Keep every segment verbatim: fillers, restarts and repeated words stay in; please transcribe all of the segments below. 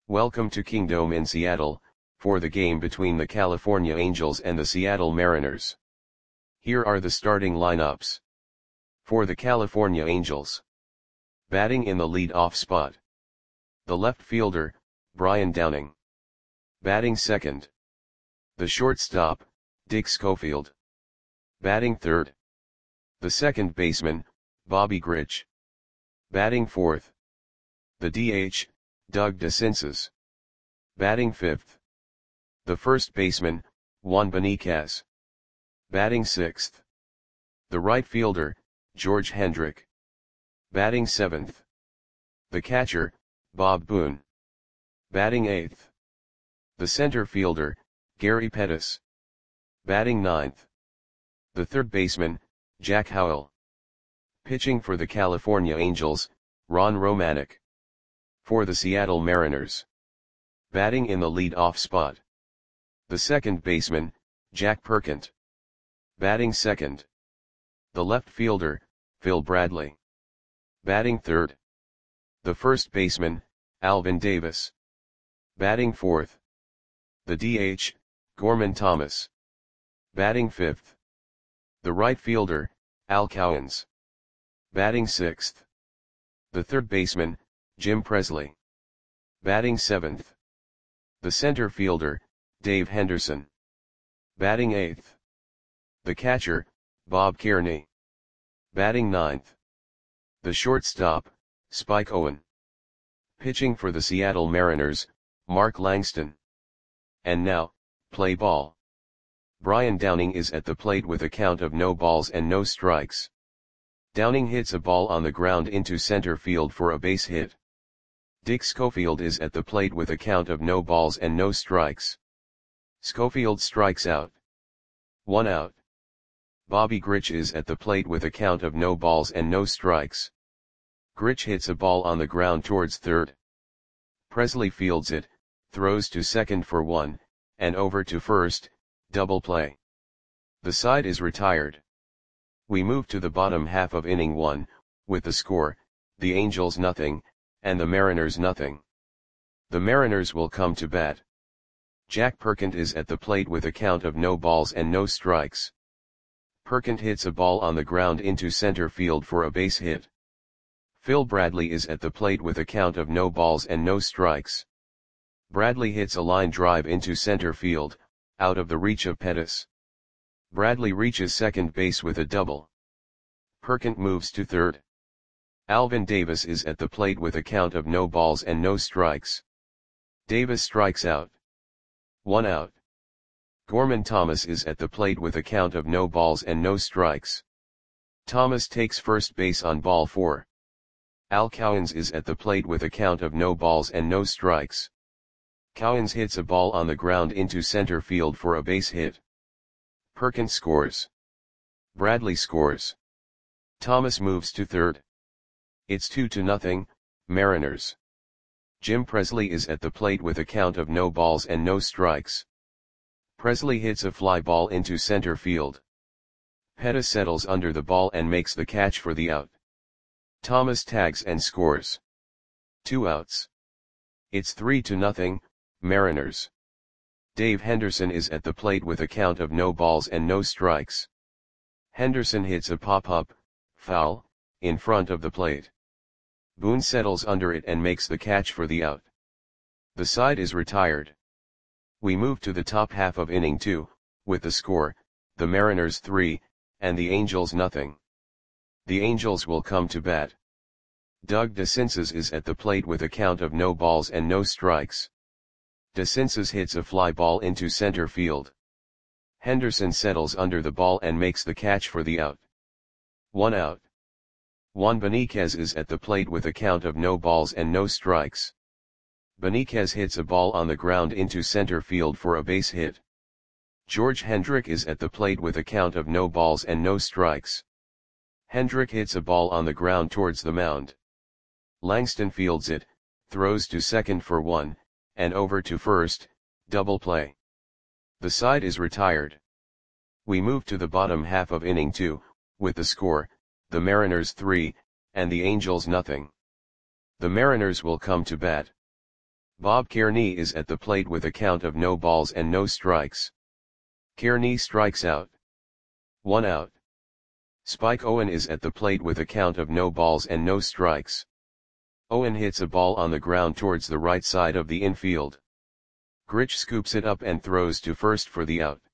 Welcome to Kingdome in Seattle, for the game between the California Angels and the Seattle Mariners. Here are the starting lineups. For the California Angels. Batting in the lead-off spot. The left fielder, Brian Downing. Batting second. The shortstop, Dick Schofield. Batting third. The second baseman, Bobby Grich. Batting fourth. The D H, Doug DeCinces. Batting fifth. The first baseman, Juan Beniquez. Batting sixth. The right fielder, George Hendrick. Batting seventh. The catcher, Bob Boone. Batting eighth. The center fielder, Gary Pettis. Batting ninth. The third baseman, Jack Howell. Pitching for the California Angels, Ron Romanick. For the Seattle Mariners. Batting in the lead-off spot. The second baseman, Jack Perkent. Batting second. The left fielder, Phil Bradley. Batting third. The first baseman, Alvin Davis. Batting fourth. The D H, Gorman Thomas. Batting fifth. The right fielder, Al Cowens. Batting sixth. The third baseman, Jim Presley. Batting seventh. The center fielder, Dave Henderson. Batting eighth. The catcher, Bob Kearney. Batting ninth. The shortstop, Spike Owen. Pitching for the Seattle Mariners, Mark Langston. And now, play ball. Brian Downing is at the plate with a count of no balls and no strikes. Downing hits a ball on the ground into center field for a base hit. Dick Schofield is at the plate with a count of no balls and no strikes. Schofield strikes out. One out. Bobby Grich is at the plate with a count of no balls and no strikes. Grich hits a ball on the ground towards third. Presley fields it, throws to second for one, and over to first, double play. The side is retired. We move to the bottom half of inning one, with the score, the Angels nothing, and the Mariners nothing. The Mariners will come to bat. Jack Perkent is at the plate with a count of no balls and no strikes. Perkent hits a ball on the ground into center field for a base hit. Phil Bradley is at the plate with a count of no balls and no strikes. Bradley hits a line drive into center field, out of the reach of Pettis. Bradley reaches second base with a double. Perkent moves to third. Alvin Davis is at the plate with a count of no balls and no strikes. Davis strikes out. One out. Gorman Thomas is at the plate with a count of no balls and no strikes. Thomas takes first base on ball four. Al Cowens is at the plate with a count of no balls and no strikes. Cowens hits a ball on the ground into center field for a base hit. Perkent scores. Bradley scores. Thomas moves to third. It's two to nothing, Mariners. Jim Presley is at the plate with a count of no balls and no strikes. Presley hits a fly ball into center field. Pettis settles under the ball and makes the catch for the out. Thomas tags and scores. Two outs. It's three to nothing, Mariners. Dave Henderson is at the plate with a count of no balls and no strikes. Henderson hits a pop-up, foul, in front of the plate. Boone settles under it and makes the catch for the out. The side is retired. We move to the top half of inning two, with the score, the Mariners three, and the Angels nothing. The Angels will come to bat. Doug DeCinces is at the plate with a count of no balls and no strikes. DeCinces hits a fly ball into center field. Henderson settles under the ball and makes the catch for the out. One out. Juan Beniquez is at the plate with a count of no balls and no strikes. Beniquez hits a ball on the ground into center field for a base hit. George Hendrick is at the plate with a count of no balls and no strikes. Hendrick hits a ball on the ground towards the mound. Langston fields it, throws to second for one, and over to first, double play. The side is retired. We move to the bottom half of inning two, with the score, the Mariners three, and the Angels nothing. The Mariners will come to bat. Bob Kearney is at the plate with a count of no balls and no strikes. Kearney strikes out. One out. Spike Owen is at the plate with a count of no balls and no strikes. Owen hits a ball on the ground towards the right side of the infield. Grich scoops it up and throws to first for the out.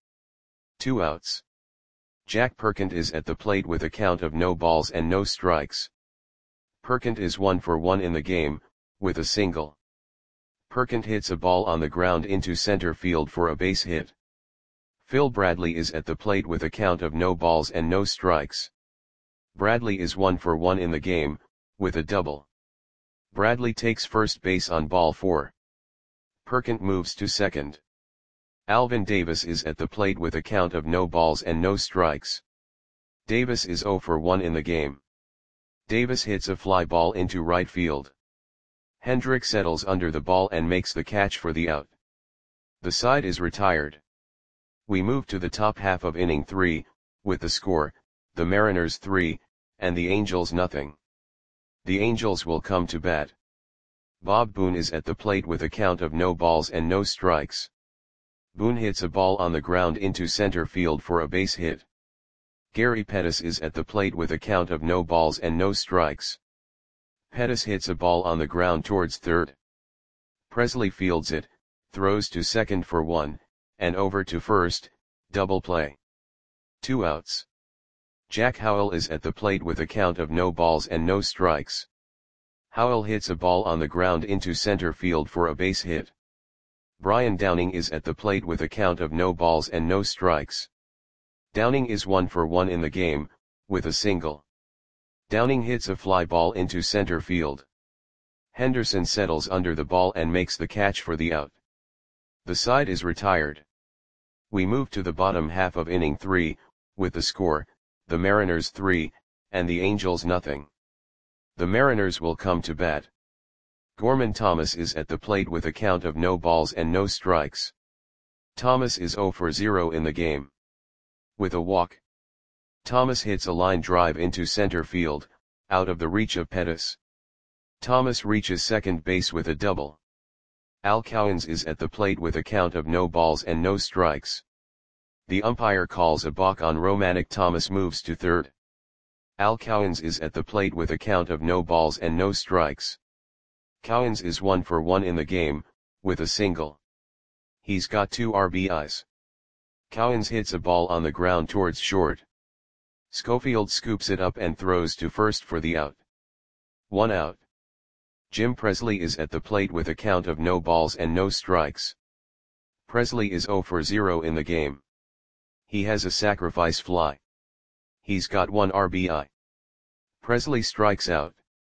Two outs. Jack Perkins is at the plate with a count of no balls and no strikes. Perkins is one for one in the game, with a single. Perkins hits a ball on the ground into center field for a base hit. Phil Bradley is at the plate with a count of no balls and no strikes. Bradley is one for one in the game, with a double. Bradley takes first base on ball four. Perkins moves to second. Alvin Davis is at the plate with a count of no balls and no strikes. Davis is zero for one in the game. Davis hits a fly ball into right field. Hendrick settles under the ball and makes the catch for the out. The side is retired. We move to the top half of inning three, with the score, the Mariners three, and the Angels nothing. The Angels will come to bat. Bob Boone is at the plate with a count of no balls and no strikes. Boone hits a ball on the ground into center field for a base hit. Gary Pettis is at the plate with a count of no balls and no strikes. Pettis hits a ball on the ground towards third. Presley fields it, throws to second for one, and over to first, double play. Two outs. Jack Howell is at the plate with a count of no balls and no strikes. Howell hits a ball on the ground into center field for a base hit. Brian Downing is at the plate with a count of no balls and no strikes. Downing is one for one in the game, with a single. Downing hits a fly ball into center field. Henderson settles under the ball and makes the catch for the out. The side is retired. We move to the bottom half of inning three, with the score, the Mariners three, and the Angels nothing. The Mariners will come to bat. Gorman Thomas is at the plate with a count of no balls and no strikes. Thomas is zero for zero in the game. With a walk. Thomas hits a line drive into center field, out of the reach of Pettis. Thomas reaches second base with a double. Al Cowens is at the plate with a count of no balls and no strikes. The umpire calls a balk on Romanek. Thomas moves to third. Al Cowens is at the plate with a count of no balls and no strikes. Cowens is one for one in the game, with a single. He's got two R B Is. Cowens hits a ball on the ground towards short. Schofield scoops it up and throws to first for the out. One out. Jim Presley is at the plate with a count of no balls and no strikes. Presley is zero for zero in the game. He has a sacrifice fly. He's got one R B I. Presley strikes out.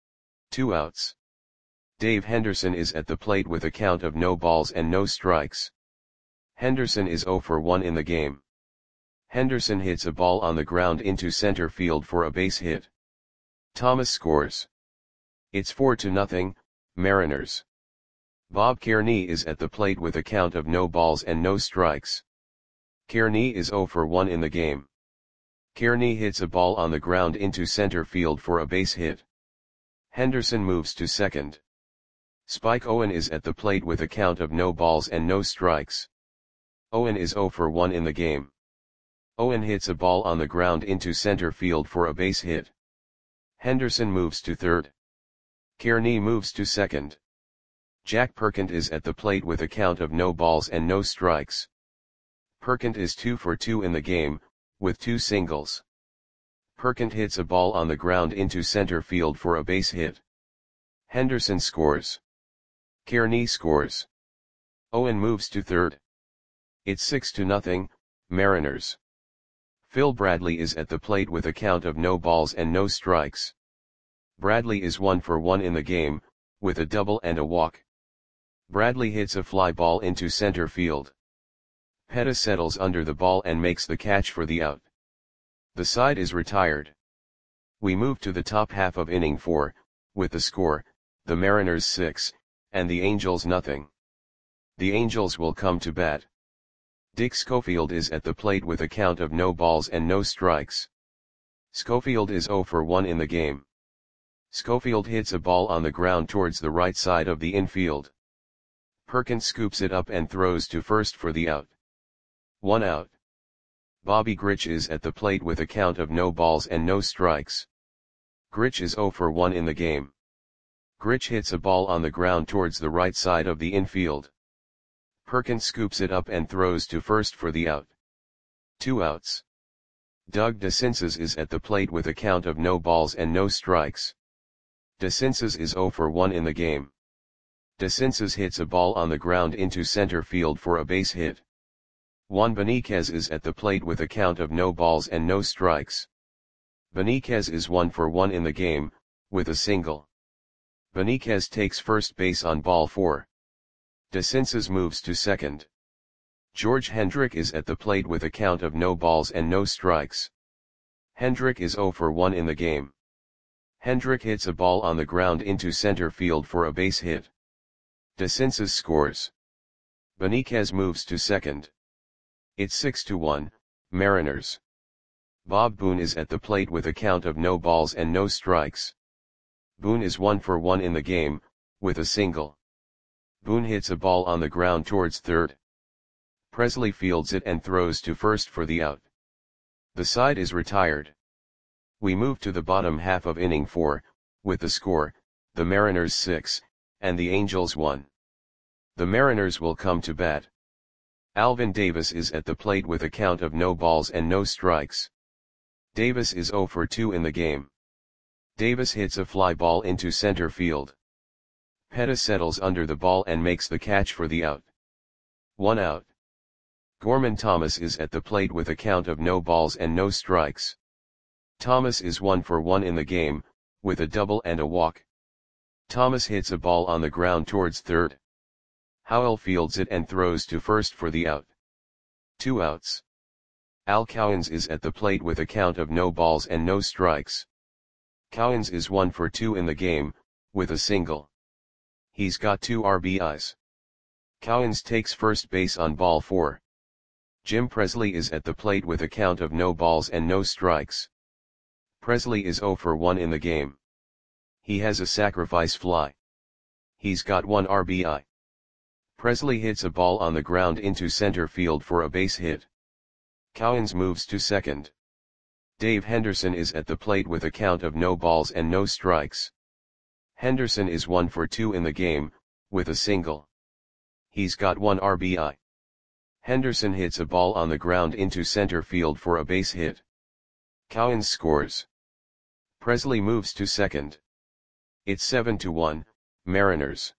Two outs. Dave Henderson is at the plate with a count of no balls and no strikes. Henderson is zero for one in the game. Henderson hits a ball on the ground into center field for a base hit. Thomas scores. It's four to nothing, Mariners. Bob Kearney is at the plate with a count of no balls and no strikes. Kearney is zero for one in the game. Kearney hits a ball on the ground into center field for a base hit. Henderson moves to second. Spike Owen is at the plate with a count of no balls and no strikes. Owen is zero for one in the game. Owen hits a ball on the ground into center field for a base hit. Henderson moves to third. Kearney moves to second. Jack Perkins is at the plate with a count of no balls and no strikes. Perkins is two for two in the game, with two singles. Perkins hits a ball on the ground into center field for a base hit. Henderson scores. Kearney scores. Owen moves to third. It's six to nothing, Mariners. Phil Bradley is at the plate with a count of no balls and no strikes. Bradley is one for one in the game, with a double and a walk. Bradley hits a fly ball into center field. Pettis settles under the ball and makes the catch for the out. The side is retired. We move to the top half of inning four, with the score, the Mariners six, and the Angels nothing. The Angels will come to bat. Dick Schofield is at the plate with a count of no balls and no strikes. Schofield is zero for one in the game. Schofield hits a ball on the ground towards the right side of the infield. Perkins scoops it up and throws to first for the out. One out. Bobby Grich is at the plate with a count of no balls and no strikes. Grich is zero for one in the game. Grich hits a ball on the ground towards the right side of the infield. Perkins scoops it up and throws to first for the out. Two outs. Doug DeCinces is at the plate with a count of no balls and no strikes. DeCinces is zero for one in the game. DeCinces hits a ball on the ground into center field for a base hit. Juan Beniquez is at the plate with a count of no balls and no strikes. Beniquez is one for one in the game, with a single. Beniquez takes first base on ball four. DeCinces moves to second. George Hendrick is at the plate with a count of no balls and no strikes. Hendrick is zero for one in the game. Hendrick hits a ball on the ground into center field for a base hit. DeCinces scores. Beniquez moves to second. It's six to one, Mariners. Bob Boone is at the plate with a count of no balls and no strikes. Boone is one for one in the game, with a single. Boone hits a ball on the ground towards third. Presley fields it and throws to first for the out. The side is retired. We move to the bottom half of inning four, with the score, the Mariners six, and the Angels one. The Mariners will come to bat. Alvin Davis is at the plate with a count of no balls and no strikes. Davis is zero for two in the game. Davis hits a fly ball into center field. Pettis settles under the ball and makes the catch for the out. One out. Gorman Thomas is at the plate with a count of no balls and no strikes. Thomas is one for one in the game, with a double and a walk. Thomas hits a ball on the ground towards third. Howell fields it and throws to first for the out. Two outs. Al Cowens is at the plate with a count of no balls and no strikes. Cowens is one for two in the game, with a single. He's got two R B Is. Cowens takes first base on ball four. Jim Presley is at the plate with a count of no balls and no strikes. Presley is zero for one in the game. He has a sacrifice fly. He's got one R B I. Presley hits a ball on the ground into center field for a base hit. Cowens moves to second. Dave Henderson is at the plate with a count of no balls and no strikes. Henderson is one for two in the game, with a single. He's got one R B I. Henderson hits a ball on the ground into center field for a base hit. Cowens scores. Presley moves to second. It's seven to one, Mariners.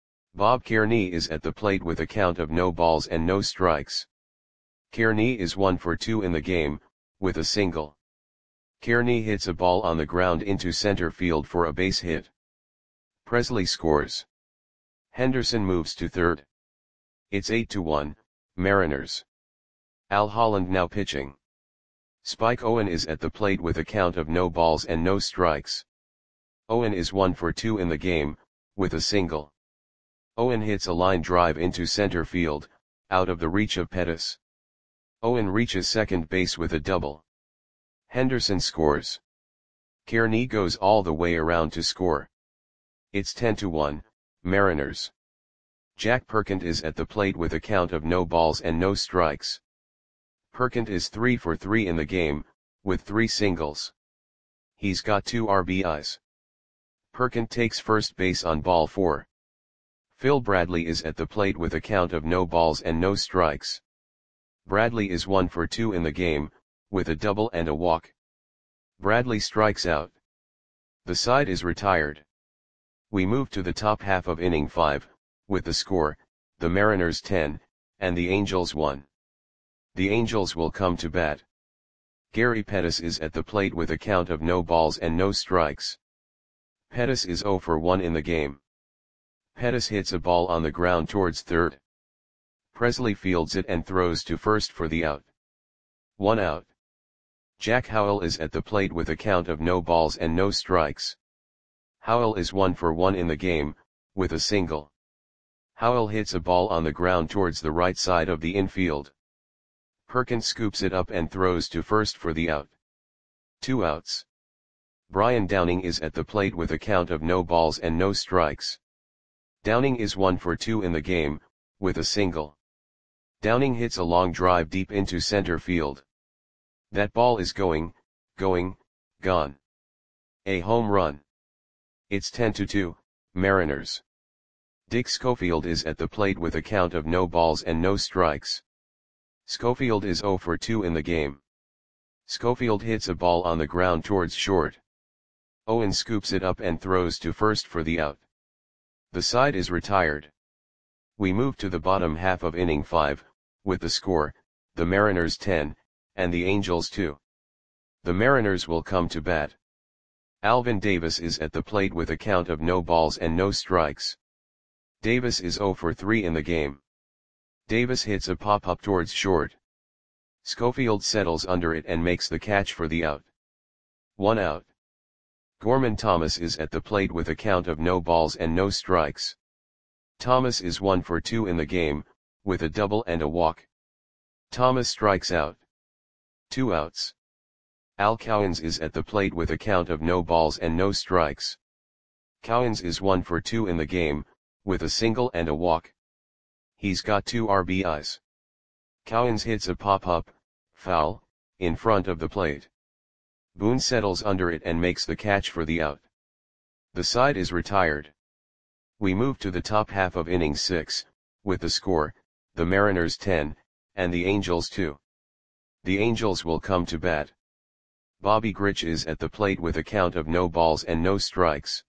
Bob Kearney is at the plate with a count of no balls and no strikes. Kearney is one for two in the game, with a single. Kearney hits a ball on the ground into center field for a base hit. Presley scores. Henderson moves to third. It's eight to one, Mariners. Al Holland now pitching. Spike Owen is at the plate with a count of no balls and no strikes. Owen is one for two in the game, with a single. Owen hits a line drive into center field, out of the reach of Pettis. Owen reaches second base with a double. Henderson scores. Kearney goes all the way around to score. It's ten to one, Mariners. Jack Perkins is at the plate with a count of no balls and no strikes. Perkins is three for three in the game, with three singles. He's got two R B Is. Perkins takes first base on ball four. Phil Bradley is at the plate with a count of no balls and no strikes. Bradley is one for two in the game, with a double and a walk. Bradley strikes out. The side is retired. We move to the top half of inning five, with the score, the Mariners ten, and the Angels one. The Angels will come to bat. Gary Pettis is at the plate with a count of no balls and no strikes. Pettis is zero for one in the game. Pettis hits a ball on the ground towards third. Presley fields it and throws to first for the out. One out. Jack Howell is at the plate with a count of no balls and no strikes. Howell is one for one in the game, with a single. Howell hits a ball on the ground towards the right side of the infield. Perkins scoops it up and throws to first for the out. Two outs. Brian Downing is at the plate with a count of no balls and no strikes. Downing is one for two in the game, with a single. Downing hits a long drive deep into center field. That ball is going, going, gone. A home run. It's ten to two, Mariners. Dick Schofield is at the plate with a count of no balls and no strikes. Schofield is zero for two in the game. Schofield hits a ball on the ground towards short. Owen scoops it up and throws to first for the out. The side is retired. We move to the bottom half of inning five, with the score, the Mariners ten, and the Angels two. The Mariners will come to bat. Alvin Davis is at the plate with a count of no balls and no strikes. Davis is zero for three in the game. Davis hits a pop-up towards short. Schofield settles under it and makes the catch for the out. One out. Gorman Thomas is at the plate with a count of no balls and no strikes. Thomas is one for two in the game, with a double and a walk. Thomas strikes out. Two outs. Al Cowens is at the plate with a count of no balls and no strikes. Cowens is one for two in the game, with a single and a walk. He's got two R B Is. Cowens hits a pop-up, foul, in front of the plate. Boone settles under it and makes the catch for the out. The side is retired. We move to the top half of inning six, with the score, the Mariners ten, and the Angels two. The Angels will come to bat. Bobby Grich is at the plate with a count of no balls and no strikes.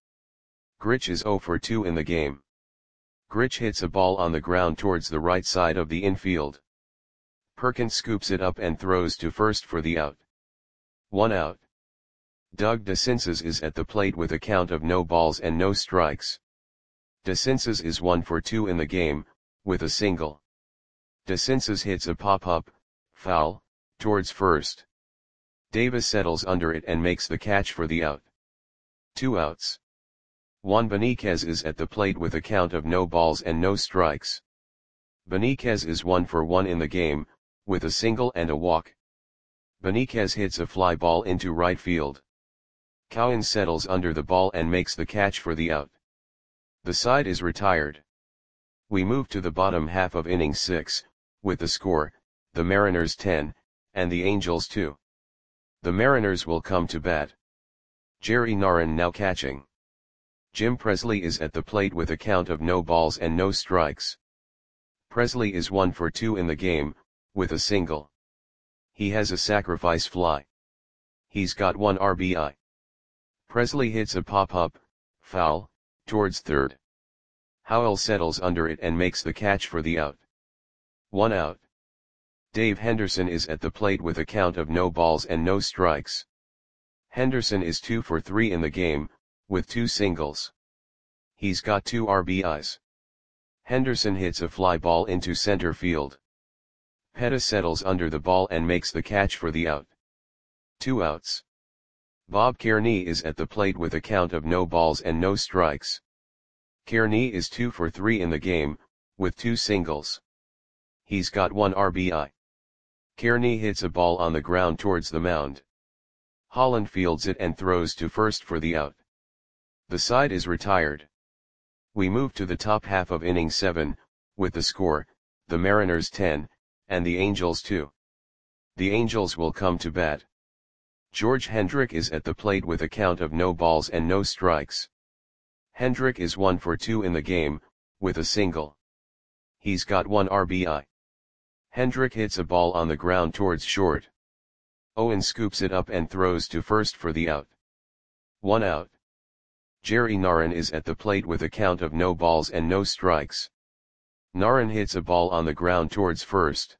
Grich is zero for two in the game. Grich hits a ball on the ground towards the right side of the infield. Perkins scoops it up and throws to first for the out. One out. Doug DeCinces is at the plate with a count of no balls and no strikes. DeCinces is one for two in the game, with a single. DeCinces hits a pop-up, foul, towards first. Davis settles under it and makes the catch for the out. Two outs. Juan Beniquez is at the plate with a count of no balls and no strikes. Beniquez is one for one in the game, with a single and a walk. Beniquez hits a fly ball into right field. Cowens settles under the ball and makes the catch for the out. The side is retired. We move to the bottom half of inning six, with the score, the Mariners ten, and the Angels two. The Mariners will come to bat. Jerry Narron now catching. Jim Presley is at the plate with a count of no balls and no strikes. Presley is one for two in the game, with a single. He has a sacrifice fly. He's got one R B I. Presley hits a pop-up, foul, towards third. Howell settles under it and makes the catch for the out. One out. Dave Henderson is at the plate with a count of no balls and no strikes. Henderson is two for three in the game, with two singles. He's got two R B Is. Henderson hits a fly ball into center field. Pettis settles under the ball and makes the catch for the out. Two outs. Bob Kearney is at the plate with a count of no balls and no strikes. Kearney is two for three in the game, with two singles. He's got one R B I. Kearney hits a ball on the ground towards the mound. Holland fields it and throws to first for the out. The side is retired. We move to the top half of inning seven, with the score, the Mariners ten, and the Angels two. The Angels will come to bat. George Hendrick is at the plate with a count of no balls and no strikes. Hendrick is one for two in the game, with a single. He's got one R B I. Hendrick hits a ball on the ground towards short. Owen scoops it up and throws to first for the out. One out. Jerry Narron is at the plate with a count of no balls and no strikes. Narron hits a ball on the ground towards first.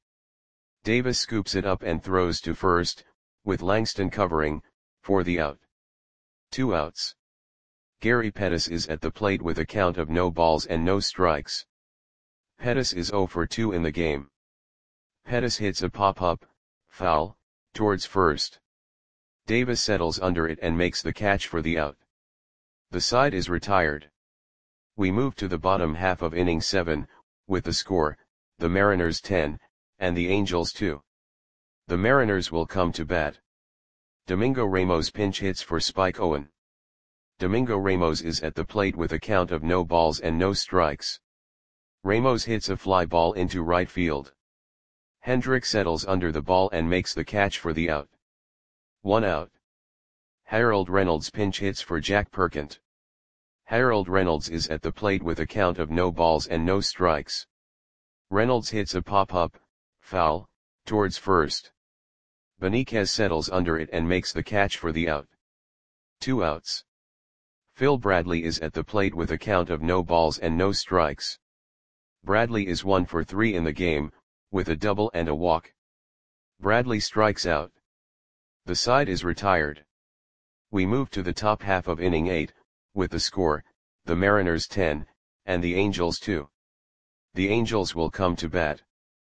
Davis scoops it up and throws to first, with Langston covering, for the out. Two outs. Gary Pettis is at the plate with a count of no balls and no strikes. Pettis is zero for two in the game. Pettis hits a pop-up, foul, towards first. Davis settles under it and makes the catch for the out. The side is retired. We move to the bottom half of inning seven, with the score, the Mariners ten, and the Angels two. The Mariners will come to bat. Domingo Ramos pinch hits for Spike Owen. Domingo Ramos is at the plate with a count of no balls and no strikes. Ramos hits a fly ball into right field. Hendrick settles under the ball and makes the catch for the out. One out. Harold Reynolds pinch hits for Jack Perkins. Harold Reynolds is at the plate with a count of no balls and no strikes. Reynolds hits a pop-up, foul, towards first. Beniquez settles under it and makes the catch for the out. Two outs. Phil Bradley is at the plate with a count of no balls and no strikes. Bradley is one for three in the game, with a double and a walk. Bradley strikes out. The side is retired. We move to the top half of inning eight, with the score, the Mariners ten, and the Angels two. The Angels will come to bat.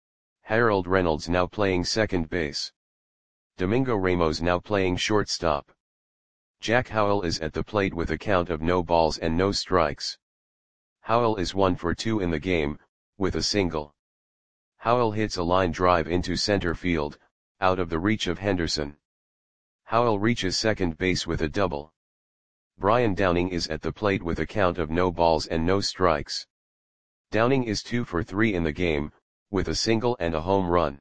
Harold Reynolds now playing second base. Domingo Ramos now playing shortstop. Jack Howell is at the plate with a count of no balls and no strikes. Howell is one for two in the game, with a single. Howell hits a line drive into center field, out of the reach of Henderson. Howell reaches second base with a double. Brian Downing is at the plate with a count of no balls and no strikes. Downing is two for three in the game, with a single and a home run.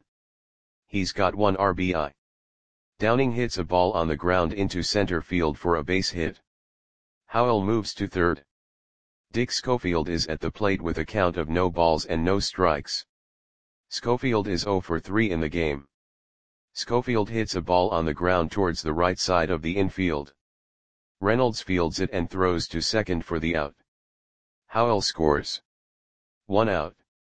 He's got one R B I. Downing hits a ball on the ground into center field for a base hit. Howell moves to third. Dick Schofield is at the plate with a count of no balls and no strikes. Schofield is zero for three in the game. Schofield hits a ball on the ground towards the right side of the infield. Reynolds fields it and throws to second for the out. Howell scores. One out.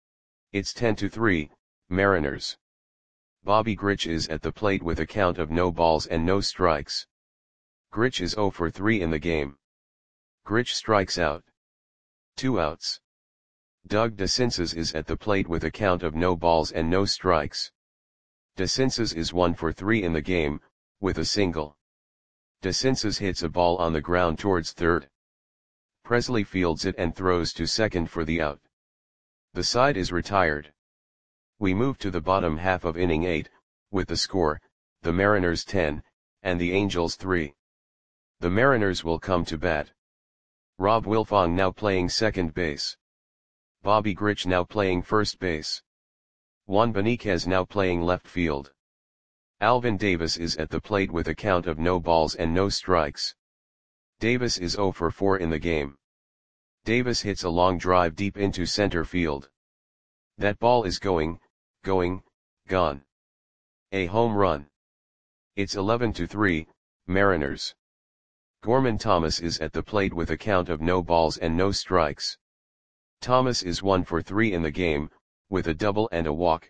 It's ten to three, Mariners. Bobby Grich is at the plate with a count of no balls and no strikes. Grich is zero for three in the game. Grich strikes out. Two outs. Doug DeCinces is at the plate with a count of no balls and no strikes. DeCinces is one for three in the game, with a single. DeCinces hits a ball on the ground towards third. Presley fields it and throws to second for the out. The side is retired. We move to the bottom half of inning eight, with the score, the Mariners ten, and the Angels three. The Mariners will come to bat. Rob Wilfong now playing second base. Bobby Grich now playing first base. Juan Beniquez now playing left field. Alvin Davis is at the plate with a count of no balls and no strikes. Davis is zero for four in the game. Davis hits a long drive deep into center field. That ball is going, going, gone. A home run. It's eleven to three, Mariners. Gorman Thomas is at the plate with a count of no balls and no strikes. Thomas is one for three in the game, with a double and a walk.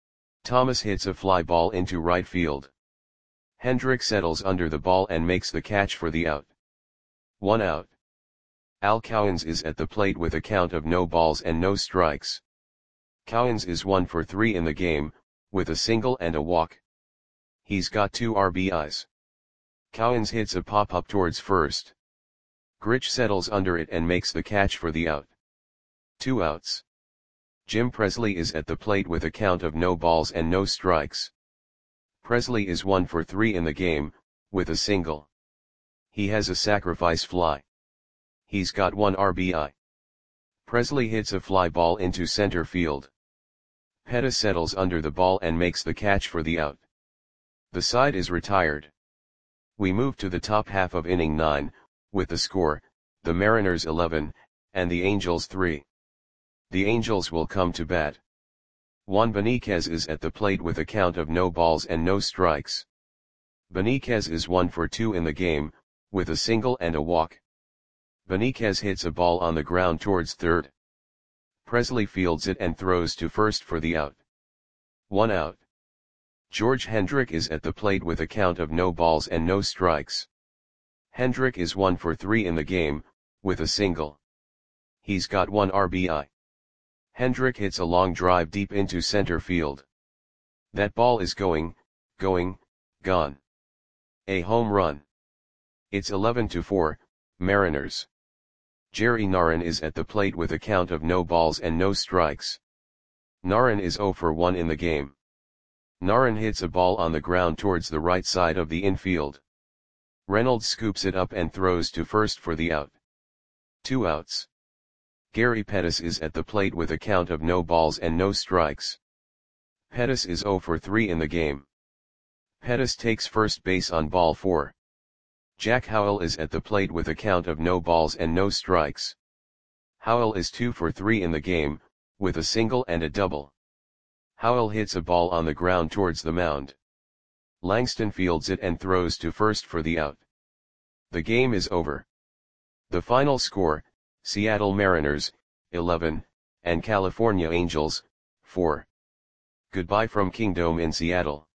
Thomas hits a fly ball into right field. Hendrick settles under the ball and makes the catch for the out. One out. Al Cowens is at the plate with a count of no balls and no strikes. Cowens is one for three in the game, with a single and a walk. He's got two R B Is. Cowens hits a pop-up towards first. Grich settles under it and makes the catch for the out. Two outs. Jim Presley is at the plate with a count of no balls and no strikes. Presley is one for three in the game, with a single. He has a sacrifice fly. He's got one R B I. Presley hits a fly ball into center field. Pettis settles under the ball and makes the catch for the out. The side is retired. We move to the top half of inning nine, with the score, the Mariners eleven, and the Angels three. The Angels will come to bat. Juan Beniquez is at the plate with a count of no balls and no strikes. Beniquez is one for two in the game, with a single and a walk. Beniquez hits a ball on the ground towards third. Presley fields it and throws to first for the out. One out. George Hendrick is at the plate with a count of no balls and no strikes. Hendrick is one for three in the game, with a single. He's got one R B I. Hendrick hits a long drive deep into center field. That ball is going, going, gone. A home run. It's eleven to four, Mariners. Jerry Narron is at the plate with a count of no balls and no strikes. Narron is zero for one in the game. Narron hits a ball on the ground towards the right side of the infield. Reynolds scoops it up and throws to first for the out. Two outs. Gary Pettis is at the plate with a count of no balls and no strikes. Pettis is zero for three in the game. Pettis takes first base on ball four. Jack Howell is at the plate with a count of no balls and no strikes. Howell is two for three in the game, with a single and a double. Howell hits a ball on the ground towards the mound. Langston fields it and throws to first for the out. The game is over. The final score, Seattle Mariners, eleven, and California Angels, four. Goodbye from Kingdome in Seattle.